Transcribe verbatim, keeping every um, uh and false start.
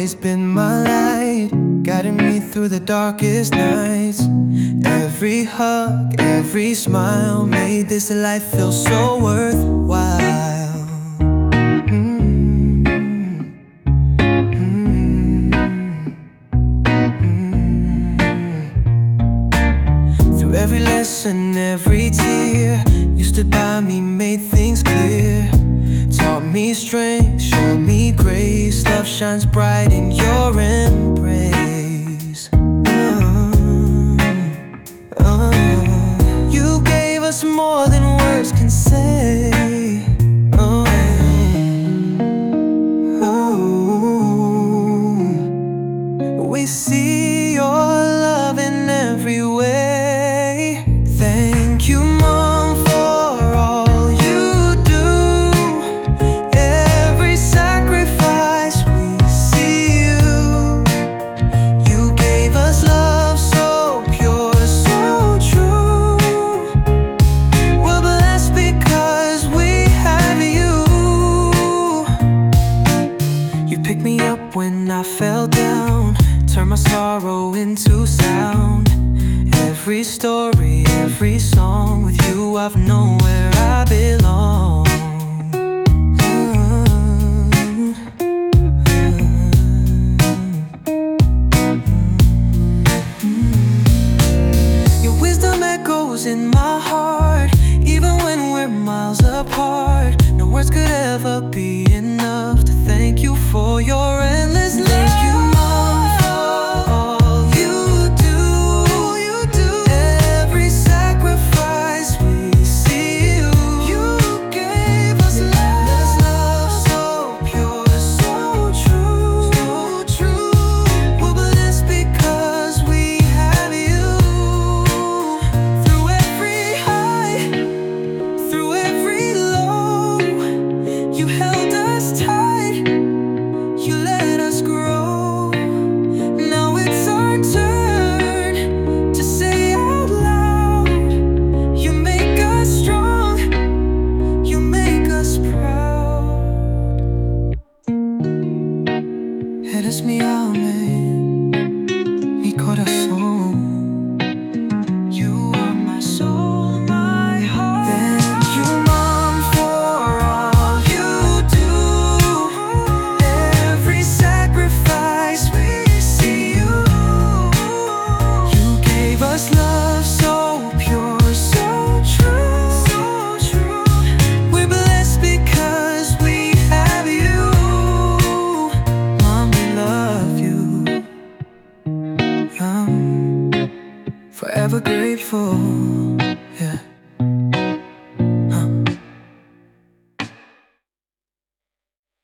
always been my light, guiding me through the darkest nights. Every hug, every smile made this life feel so worthwhile. Mm-hmm. Mm-hmm. Through every lesson, every tear, you stood by me, made things clear. Taught me strength, showed me grace. Love shines bright in your embrace. uh, uh, You gave us more than words can say. uh, oh, we see your love in every way. Thank you, Mom, for all you do. Every sacrifice, we see you. You gave us love so pure, so true. We're blessed because we have you. You picked me up when I fell down, turned my sorrow into sound. Every story, every song, with you I've known where I belong. Your wisdom echoes in my heart, even when we're miles apart. No words could ever be enough to thank you for your endless love. Thank you, Mom, for all you do. You do. Every sacrifice, we see you. You gave us love, love so pure, so true, so true. We're blessed because we have you. Through every high, through every low, you held us tight, you let us grow. Now it's our turn to say out loud, you make us strong, you make us proud. Eres mi alma, mi corazón. You are my soul, my heart. Thank you, Mom, for all you do. Every sacrifice, we see you. You gave us love so pure, so true, so true. We're blessed because we have you. Mom, we love you. I'm forever grateful.